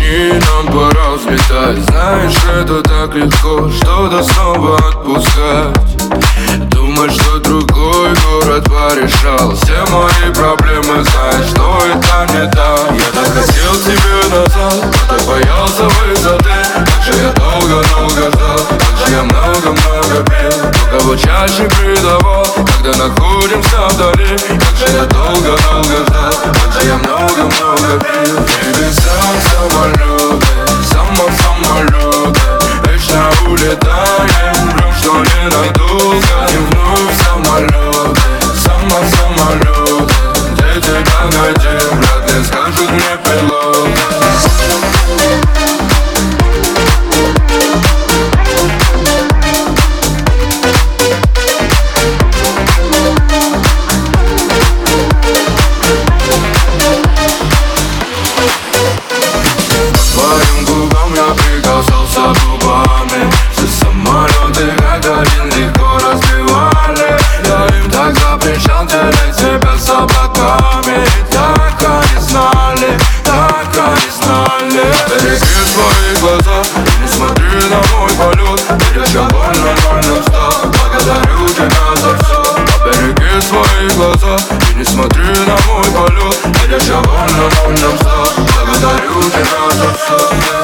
Извини, нам пора взлетать. Знаешь, это так легко что-то снова отпускать. Думаешь, что другой город порешал все мои проблемы, знаешь, что это не так. Я так хотел тебе назад, но так боялся высоты. Как же я долго-долго ждал, как же я много-много пил. Но кого чаще предавал, когда находимся вдали. Как же я долго-долго ждал, как же я много-много пил. Небеса самолеты, самолеты, вечно улетаем, врем, что ненадолго. И вновь самолеты, самолеты, где тебя найти, вряд ли скажут мне пилоты. Прикасался губами, все самолеты как один легко разбивали. Я им так запрещал делить себя с облаками. Так они знали, Береги свои глаза и не смотри на мой полет. Ведь я больно встал, благодарю тебя за все. Береги свои глаза и не смотри на мой полет. Ведь я больно встал, благодарю тебя за все.